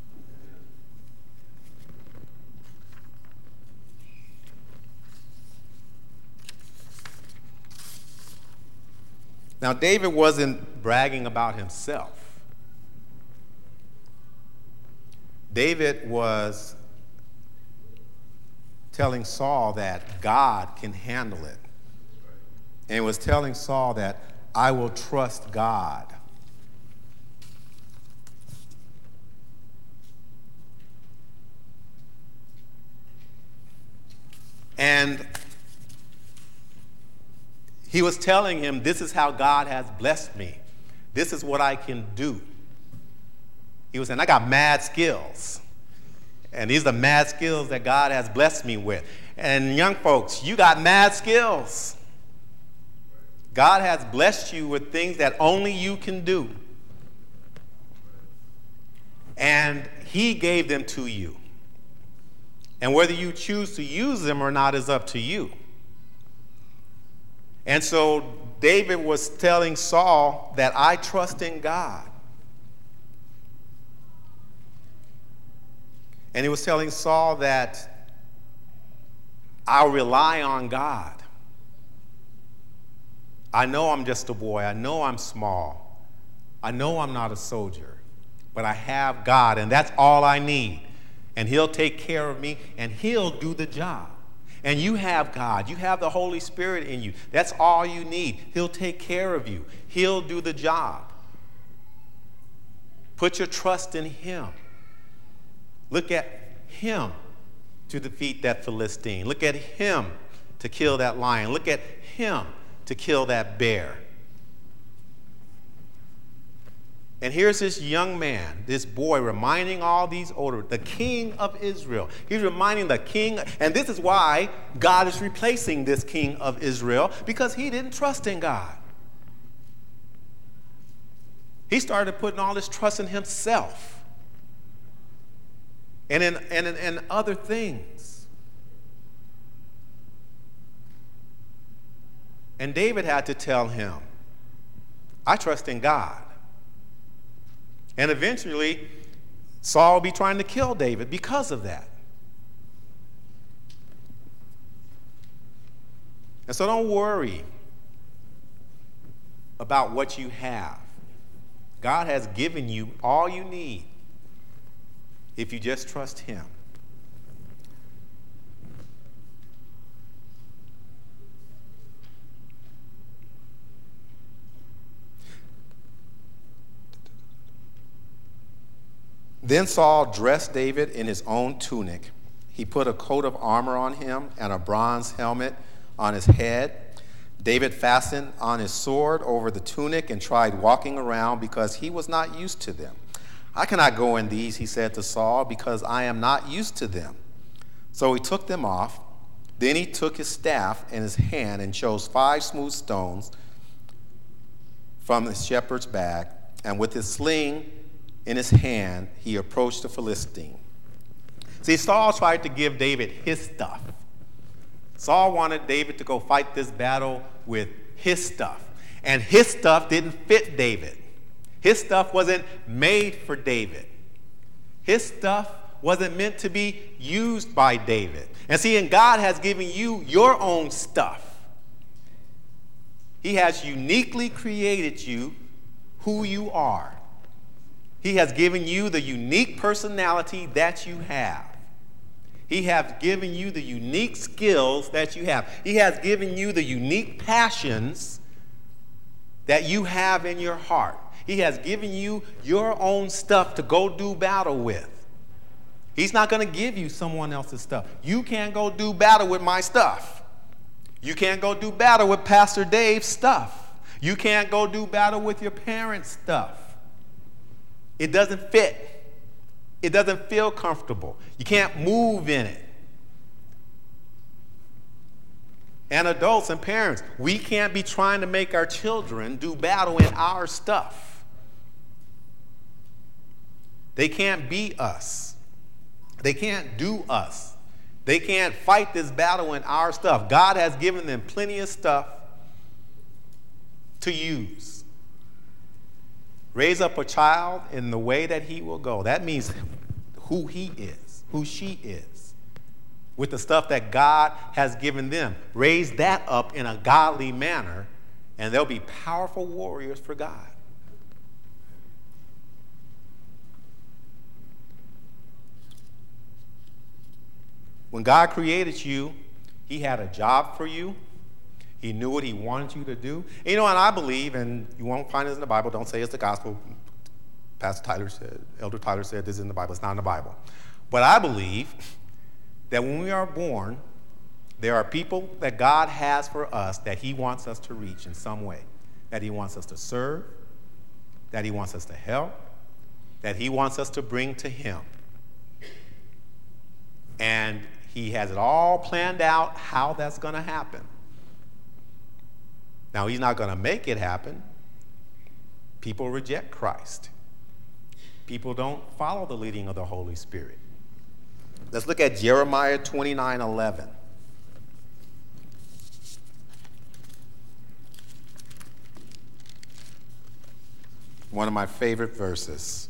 Now, David wasn't bragging about himself. David was telling Saul that God can handle it. And was telling Saul that I will trust God. And he was telling him, this is how God has blessed me. This is what I can do. He was saying, I got mad skills. And these are the mad skills that God has blessed me with. And young folks, you got mad skills. God has blessed you with things that only you can do. And he gave them to you. And whether you choose to use them or not is up to you. And so David was telling Saul that I trust in God. And he was telling Saul that I'll rely on God. I know I'm just a boy. I know I'm small. I know I'm not a soldier. But I have God, and that's all I need. And he'll take care of me, and he'll do the job. And you have God. You have the Holy Spirit in you. That's all you need. He'll take care of you. He'll do the job. Put your trust in him. Look at him to defeat that Philistine. Look at him to kill that lion. Look at him to kill that bear. And here's this young man, this boy, reminding all these older, the king of Israel. He's reminding the king, and this is why God is replacing this king of Israel, because he didn't trust in God. He started putting all his trust in himself and in, and in, and other things. And David had to tell him, I trust in God. And eventually, Saul will be trying to kill David because of that. And so don't worry about what you have. God has given you all you need if you just trust him. Then Saul dressed David in his own tunic. He put a coat of armor on him and a bronze helmet on his head. David fastened on his sword over the tunic and tried walking around because he was not used to them. I cannot go in these, he said to Saul, because I am not used to them. So he took them off. Then he took his staff in his hand and chose five smooth stones from the shepherd's bag, and with his sling in his hand, he approached the Philistine. See, Saul tried to give David his stuff. Saul wanted David to go fight this battle with his stuff. And his stuff didn't fit David. His stuff wasn't made for David. His stuff wasn't meant to be used by David. And see, and God has given you your own stuff. He has uniquely created you who you are. He has given you the unique personality that you have. He has given you the unique skills that you have. He has given you the unique passions that you have in your heart. He has given you your own stuff to go do battle with. He's not going to give you someone else's stuff. You can't go do battle with my stuff. You can't go do battle with Pastor Dave's stuff. You can't go do battle with your parents' stuff. It doesn't fit. It doesn't feel comfortable. You can't move in it. And adults and parents, we can't be trying to make our children do battle in our stuff. They can't be us. They can't do us. They can't fight this battle in our stuff. God has given them plenty of stuff to use. Raise up a child in the way that he will go. That means who he is, who she is, with the stuff that God has given them. Raise that up in a godly manner, and they'll be powerful warriors for God. When God created you, he had a job for you. He knew what he wanted you to do. And you know, and I believe, and you won't find this in the Bible, don't say it's the gospel. Pastor Tyler said, Elder Tyler said this is in the Bible. It's not in the Bible. But I believe that when we are born, There are people that God has for us that he wants us to reach in some way, that he wants us to serve, that he wants us to help, that he wants us to bring to him. And he has it all planned out how that's going to happen. Now, he's not going to make it happen. People reject Christ. People don't follow the leading of the Holy Spirit. Let's look at Jeremiah twenty-nine eleven. One of my favorite verses.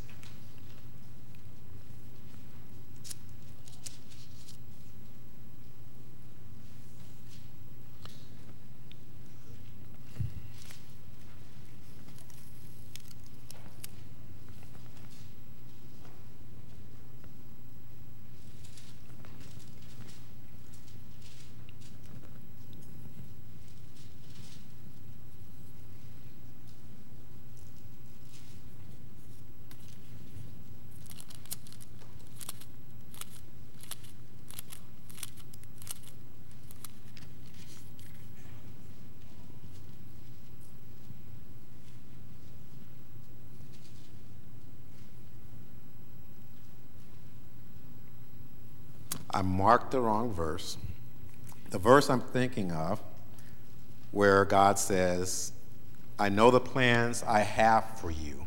I marked the wrong verse. The verse I'm thinking of, where God says, I know the plans I have for you.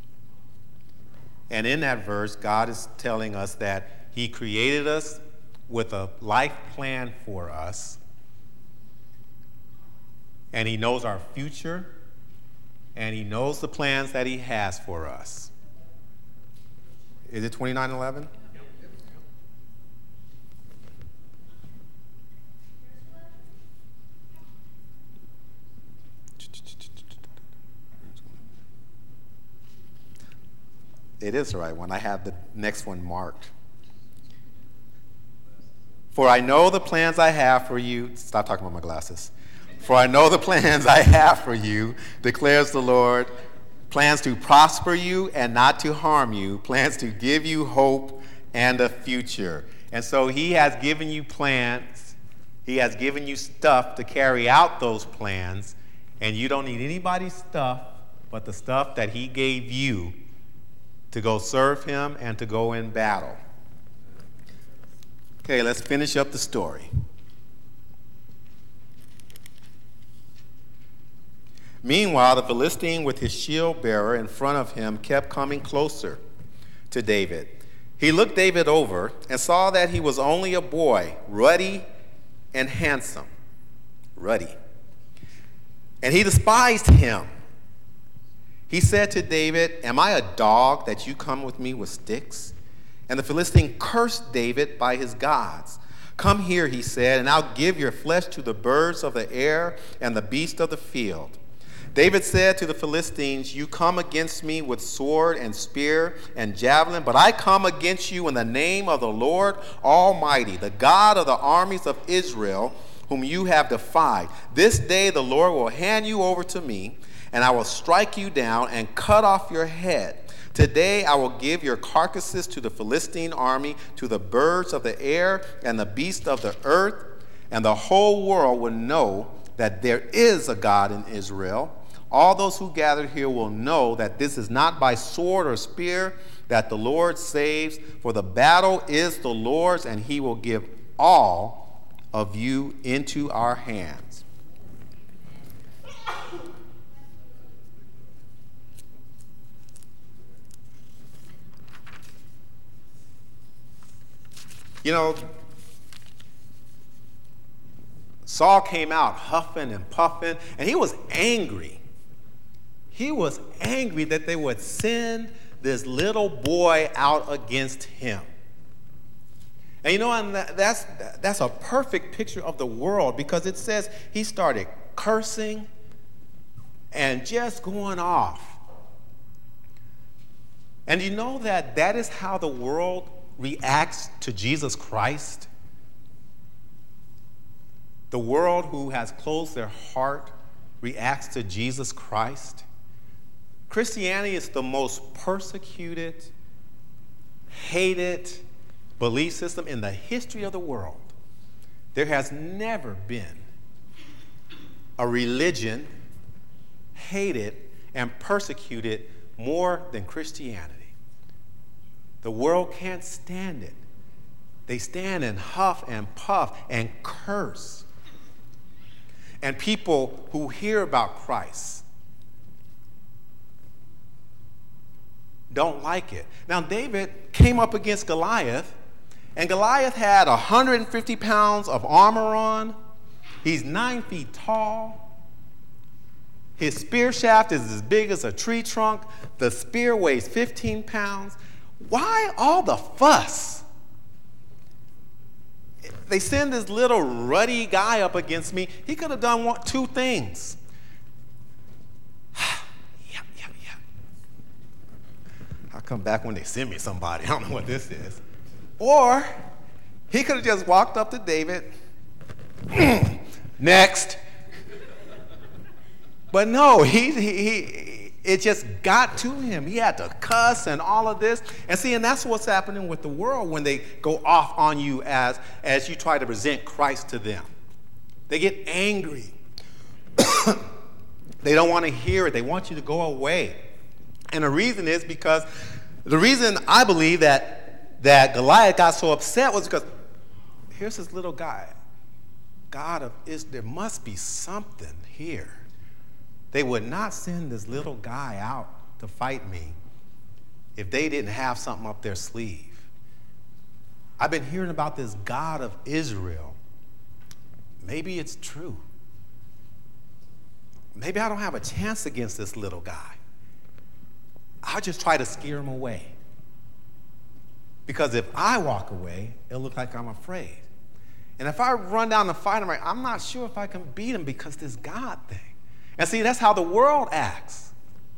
And in that verse, God is telling us that he created us with a life plan for us. And he knows our future. And he knows the plans that he has for us. Is it twenty-nine eleven? It is the right one. I have the next one marked. For I know the plans I have for you. Stop talking about my glasses. For I know the plans I have for you, declares the Lord. Plans to prosper you and not to harm you. Plans to give you hope and a future. And so he has given you plans. He has given you stuff to carry out those plans. And you don't need anybody's stuff but the stuff that he gave you to go serve him and to go in battle. Okay, let's finish up the story. Meanwhile, the Philistine with his shield bearer in front of him kept coming closer to David. He looked David over and saw that he was only a boy, ruddy and handsome. Ruddy. And he despised him. He said to David, am I a dog that you come with me with sticks? And the Philistine cursed David by his gods. Come here, he said, and I'll give your flesh to the birds of the air and the beasts of the field. David said to the Philistines, you come against me with sword and spear and javelin, but I come against you in the name of the Lord Almighty, the God of the armies of Israel, whom you have defied. This day the Lord will hand you over to me, and I will strike you down and cut off your head. Today I will give your carcasses to the Philistine army, to the birds of the air and the beasts of the earth, and the whole world will know that there is a God in Israel. All those who gathered here will know that this is not by sword or spear that the Lord saves, for the battle is the Lord's, and he will give all of you into our hands. You know, Saul came out huffing and puffing, and he was angry. He was angry that they would send this little boy out against him. And you know, and that's, that's a perfect picture of the world, because it says he started cursing and just going off. And you know that that is how the world reacts to Jesus Christ. The world who has closed their heart reacts to Jesus Christ. Christianity is the most persecuted, hated belief system in the history of the world. There has never been a religion hated and persecuted more than Christianity. The world can't stand it. They stand and huff and puff and curse. And people who hear about Christ don't like it. Now, David came up against Goliath, and Goliath had one hundred fifty pounds of armor on. He's nine feet tall. His spear shaft is as big as a tree trunk. The spear weighs fifteen pounds. Why all the fuss? They send this little ruddy guy up against me. He could have done one, two things. yeah, yeah, yeah. I'll come back when they send me somebody. I don't know what this is. Or he could have just walked up to David. Next. But no, he, he, he it just got to him. He had to cuss and all of this. And see, and that's what's happening with the world when they go off on you as, as you try to present Christ to them. They get angry. They don't want to hear it. They want you to go away. And the reason is because, the reason I believe that, that Goliath got so upset was because here's this little guy. God of Israel, there must be something here. They would not send this little guy out to fight me if they didn't have something up their sleeve. I've been hearing about this God of Israel. Maybe it's true. Maybe I don't have a chance against this little guy. I'll just try to scare him away. Because if I walk away, it'll look like I'm afraid. And if I run down to fight him, I'm not sure if I can beat him because this God thing. And see, that's how the world acts.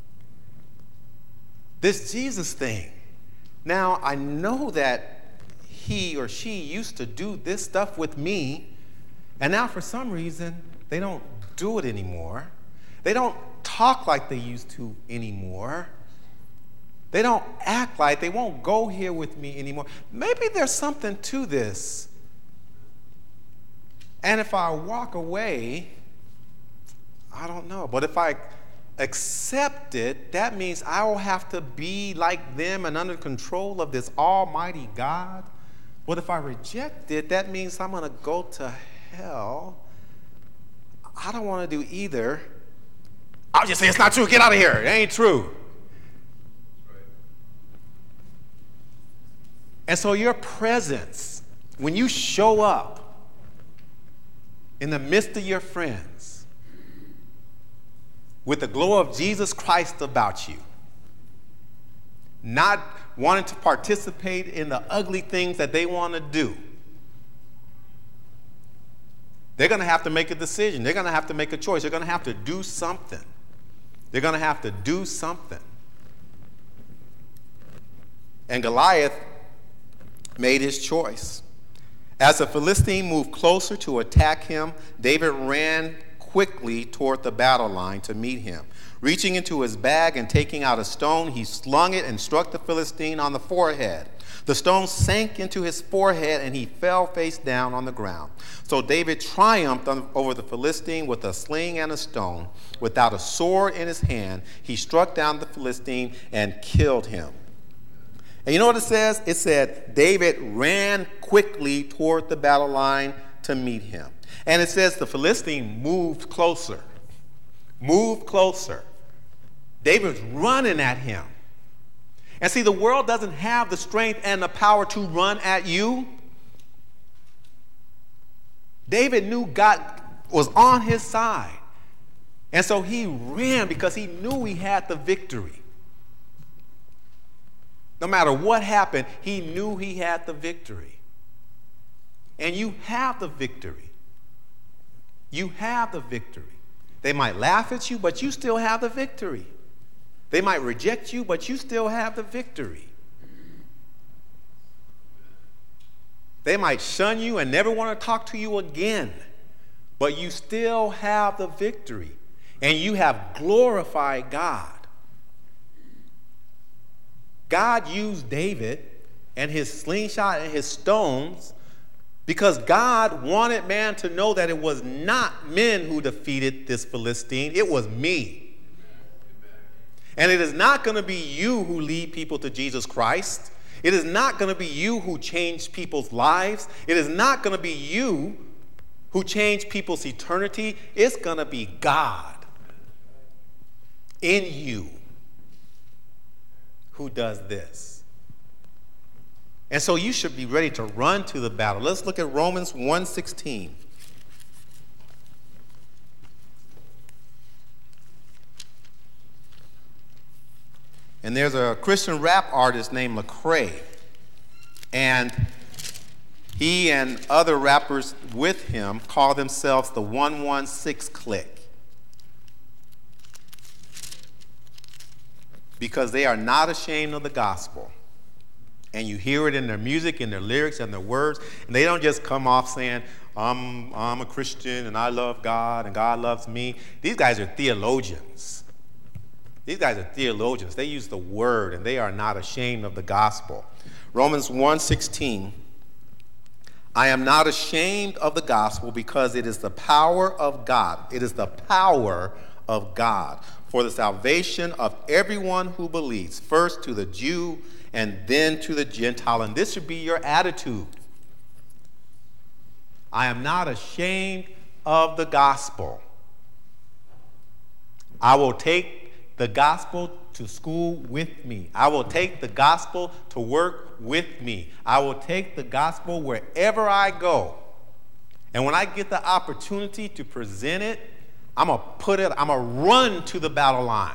This Jesus thing. Now, I know that he or she used to do this stuff with me, and now for some reason, they don't do it anymore. They don't talk like they used to anymore. They don't act like, they won't go here with me anymore. Maybe there's something to this. And if I walk away, I don't know. But if I accept it, that means I will have to be like them and under control of this almighty God. But if I reject it, that means I'm going to go to hell. I don't want to do either. I'll just say it's not true. Get out of here. It ain't true. And so your presence, when you show up in the midst of your friends, with the glow of Jesus Christ about you, not wanting to participate in the ugly things that they want to do, they're going to have to make a decision. They're going to have to make a choice. They're going to have to do something. They're going to have to do something. And Goliath made his choice. As the Philistine moved closer to attack him, David ran quickly toward the battle line to meet him. Reaching into his bag and taking out a stone, he slung it and struck the Philistine on the forehead. The stone sank into his forehead and he fell face down on the ground. So David triumphed over the Philistine with a sling and a stone. Without a sword in his hand, he struck down the Philistine and killed him. And you know what it says? It said, David ran quickly toward the battle line to meet him. And it says the Philistine moved closer. Moved closer. David's running at him. And see, the world doesn't have the strength and the power to run at you. David knew God was on his side. And so he ran because he knew he had the victory. No matter what happened, he knew he had the victory. And you have the victory. You have the victory. They might laugh at you, but you still have the victory. They might reject you, but you still have the victory. They might shun you and never want to talk to you again, but you still have the victory. And you have glorified God. God used David and his slingshot and his stones Because God wanted man to know that it was not men who defeated this Philistine, it was me. And it is not going to be you who lead people to Jesus Christ. It is not going to be you who change people's lives. It is not going to be you who change people's eternity. It's going to be God in you who does this. And so you should be ready to run to the battle. Let's look at Romans one sixteen. And there's a Christian rap artist named Lecrae, and he and other rappers with him call themselves the one one six Clique, because they are not ashamed of the gospel. And you hear it in their music, in their lyrics, and their words, and they don't just come off saying, I'm, I'm a Christian and I love God and God loves me. These guys are theologians. These guys are theologians. They use the word, and they are not ashamed of the gospel. Romans one sixteen, I am not ashamed of the gospel because it is the power of God. It is the power of God for the salvation of everyone who believes, first to the Jew and then to the Gentile. And this should be your attitude. I am not ashamed of the gospel. I will take the gospel to school with me. I will take the gospel to work with me. I will take the gospel wherever I go. And when I get the opportunity to present it, I'm going to put it, I'm going to run to the battle line.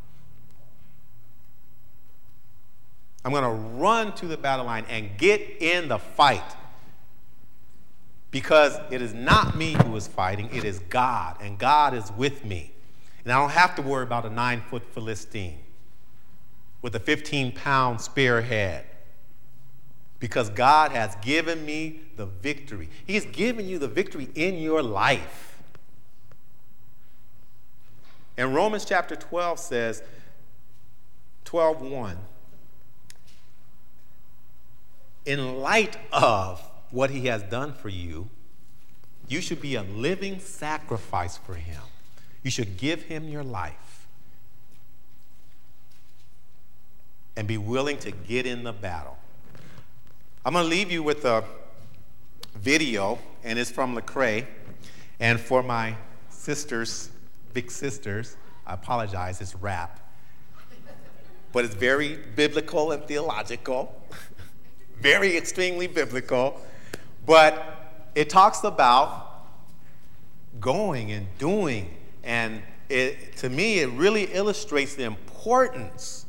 I'm going to run to the battle line and get in the fight. Because it is not me who is fighting, it is God, and God is with me. And I don't have to worry about a nine-foot Philistine with a fifteen-pound spearhead, because God has given me the victory. He's given you the victory in your life. And Romans chapter twelve says, twelve one, in light of what he has done for you, you should be a living sacrifice for him. You should give him your life and be willing to get in the battle. I'm going to leave you with a video, and it's from Lecrae. And for my sisters, big sisters, I apologize, it's rap. But it's very biblical and theological, very extremely biblical. But it talks about going and doing. And it, to me, it really illustrates the importance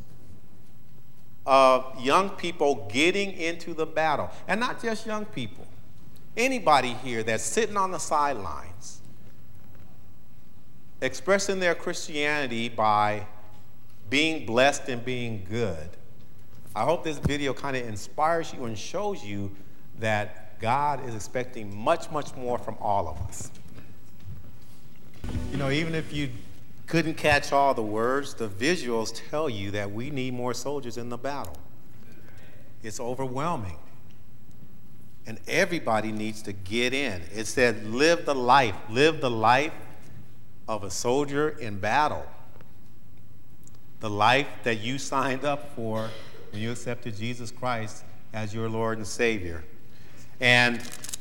of young people getting into the battle. And not just young people. Anybody here that's sitting on the sidelines, expressing their Christianity by being blessed and being good. I hope this video kind of inspires you and shows you that God is expecting much, much more from all of us. You know, even if you couldn't catch all the words, the visuals tell you that we need more soldiers in the battle. It's overwhelming. And everybody needs to get in. It said, live the life. Live the life of a soldier in battle. The life that you signed up for when you accepted Jesus Christ as your Lord and Savior. And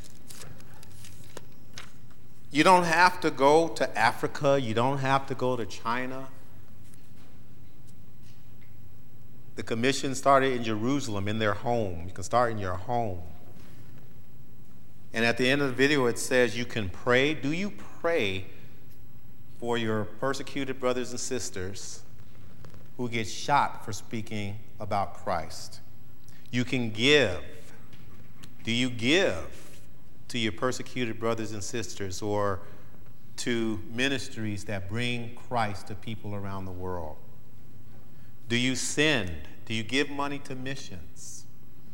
you don't have to go to Africa. You don't have to go to China. The commission started in Jerusalem, in their home. You can start in your home. And at the end of the video, it says you can pray. Do you pray for your persecuted brothers and sisters who get shot for speaking about Christ? You can give. Do you give to your persecuted brothers and sisters, or to ministries that bring Christ to people around the world? Do you send? Do you give money to missions?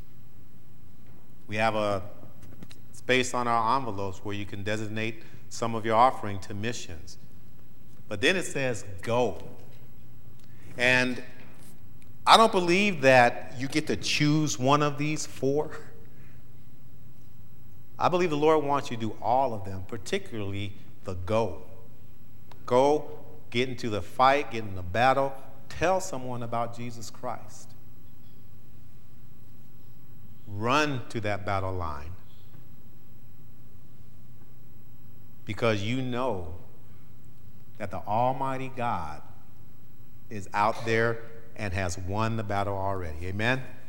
We have a space on our envelopes where you can designate some of your offering to missions. But then it says go. And I don't believe that you get to choose one of these four. I believe the Lord wants you to do all of them, particularly the go. Go, get into the fight, get in the battle, tell someone about Jesus Christ. Run to that battle line because you know that the Almighty God is out there and has won the battle already. Amen?